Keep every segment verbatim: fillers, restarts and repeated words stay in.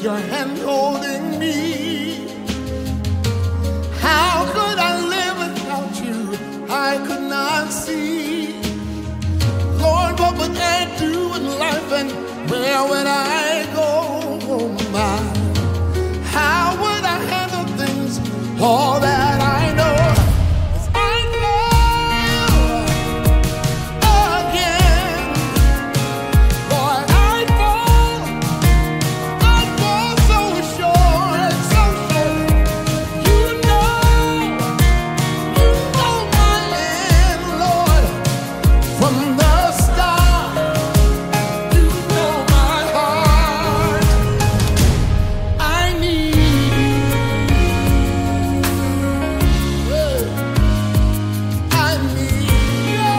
your hand holding me. How could I live without you? I could not see. Lord, what would I do in life and where would I go? Oh my, how would I handle things? All that I know is I fail again. Lord, I fall, I fall so short, so short. You know, you know my end, Lord, from the start. You know my heart. I need you. I need you.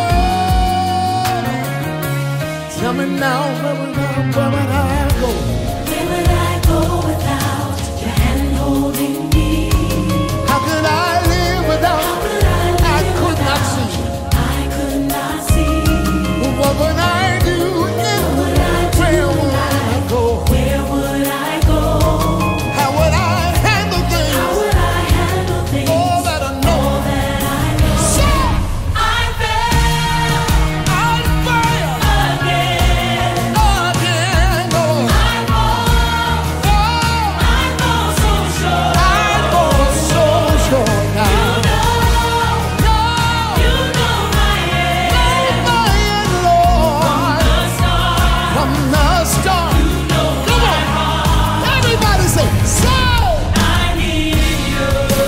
Tell me now, where would I, where would I go? Where would I go without your hand holding me? How could I live without How you? could I live I could not without see. you? I could not see. What would I do? What would I do? Where would I go? Where would I go? How would I handle How things? would I handle things? All that I know. All that I know. So I fail I fail again. again. Oh, I fall, oh, I fall so short. I go so short now. You know, you know my end. My end, Lord, The start. from the start. Come on, everybody say, so. I need you.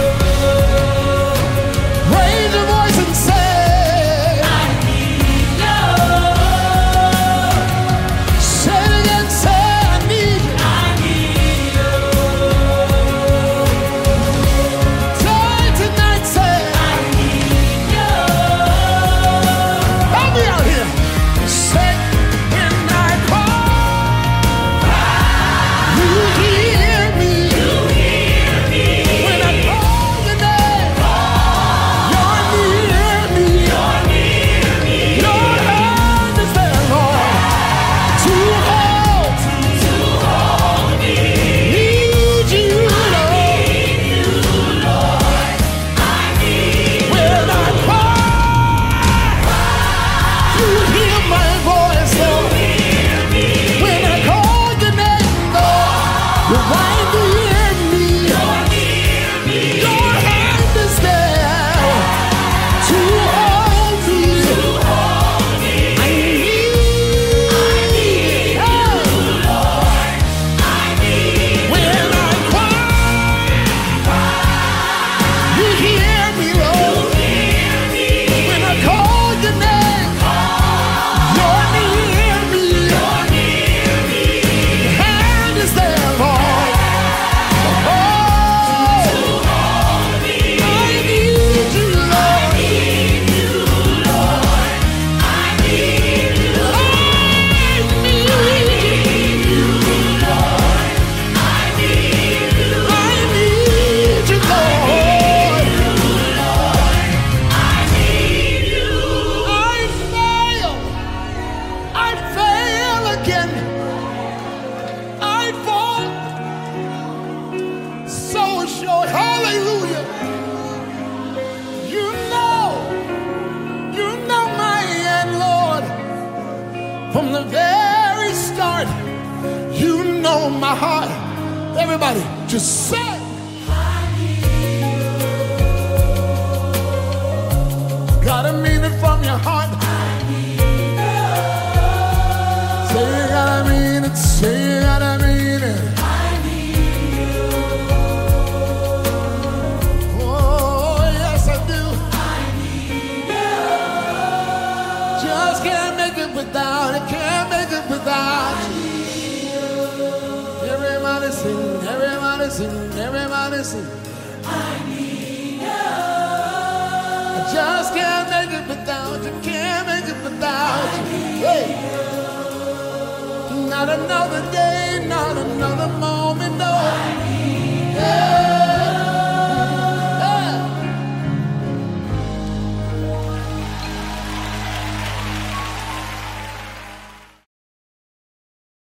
Raise your voice and say, I need you. say it again, say, I need you. I need you. Say it tonight, say, I need you. help me out here. Say, when I call, you hear me. You hear me. When I call your name, you're near me. You're near me. Your hand is there, Lord, to hold. To hold me. Need you, Lord. Need you, Lord. I need you. When I cry, you hear my voice, Lord. Hear me. When I call your name, Lord, you're right near me. You're near me. Your hand is there to hold me. To hold me. I need, I need you, Lord. I need when I cry, you hear me, Lord. hear me. When I call your name, you're near me. You're near me. Your hand is there, Lord. Oh, Hold me. I need you, Lord. Need you, Lord. I need you. I need you. Lord. I need you. I need you, Lord. I need you. I fail. I fail again. I fall so short. Hallelujah. You know, you know my end, Lord. From the very start, you know my heart. Everybody, just say. Gotta mean it from your heart. Say you gotta mean it. Say you gotta mean it. Oh, yes, I do. Just can't make it without it. Can't make it without you. Everybody sing, everybody sing, everybody sing. I just can't make it without you. Can't make it without you. Hey. Not another day, not another